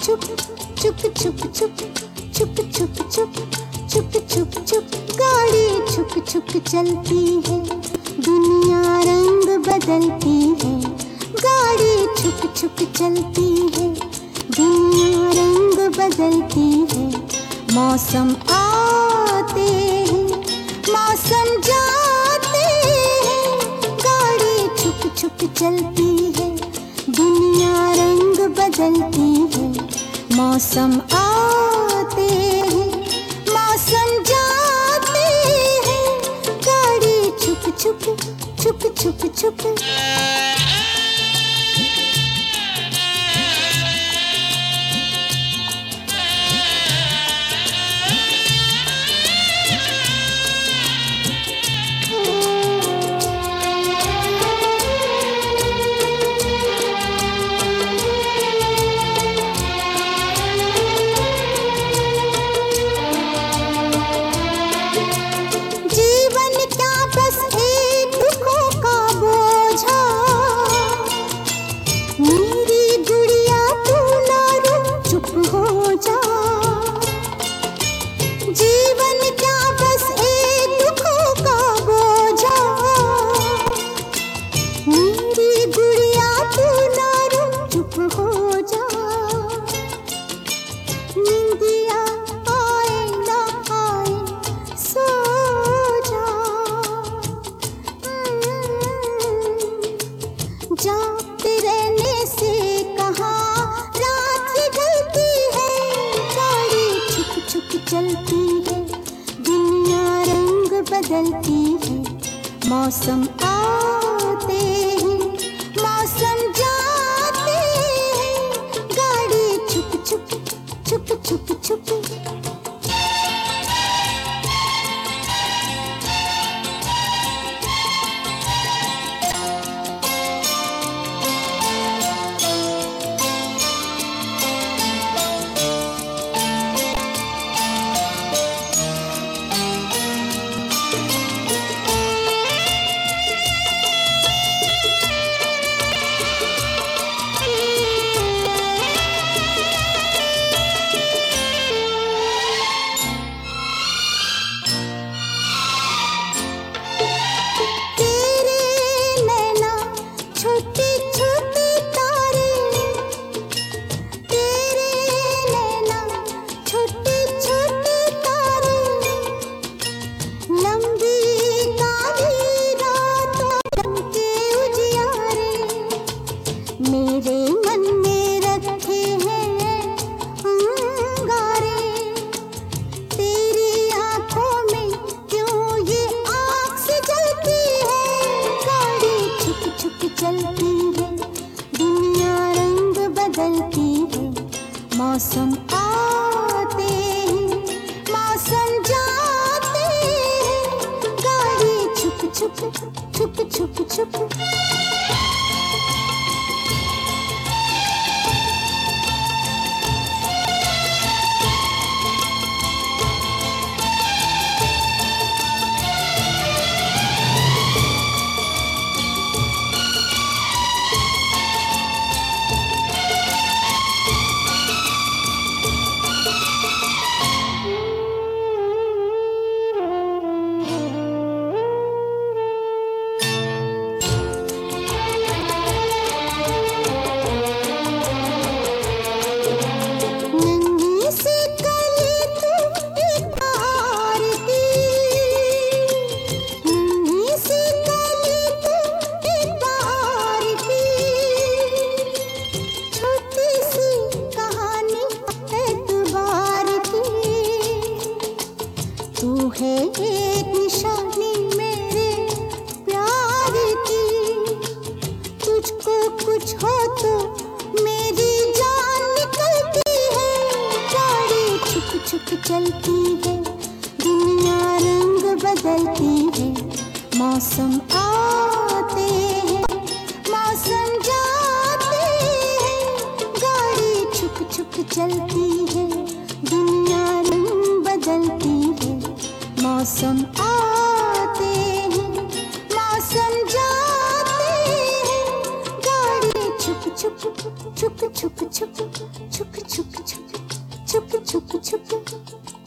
छुप छुप छुप छुप छुप छुप छुप छुप छुप छुप गाड़ी छुप छुप चलती है, दुनिया रंग बदलती है। गाड़ी छुप छुप चलती है, दुनिया रंग बदलती है। मौसम आते हैं, मौसम जाते हैं। गाड़ी छुप छुप चलती है, दुनिया रंग बदलती है। मौसम आते हैं, मौसम जाते हैं। गाड़ी छुप छुप छुप छुप छुप जाते रहने से कहाँ रात ढलती है। गाड़ी छुप छुप चलती है, दुनिया रंग बदलती है। मौसम आते हैं, मौसम जाते हैं। गाड़ी छुप छुप छुप छुप छुप मेरे मन में रखे हैं अंगारे। तेरी आंखों में क्यों ये आग से जलती है। गाड़ी छुप छुप चलती है, दुनिया रंग बदलती है। मौसम आते हैं, मौसम जाते हैं। गाड़ी छुप छुप छुप छुप छुप है एक निशानी मेरे प्यार की। तुझको कुछ हो तो मेरी जान निकलती है। गाड़ी छुप छुप चलती है, दुनिया रंग बदलती है। मौसम आते हैं, मौसम जाते हैं। गाड़ी छुप छुप चलती है, दुनिया रंग बदलती है। मौसम आते हैं, मौसम जाते हैं। गाड़ी छुप छुप छुक छुक छुक छुक छुक छुक छुक छुक छुक छुक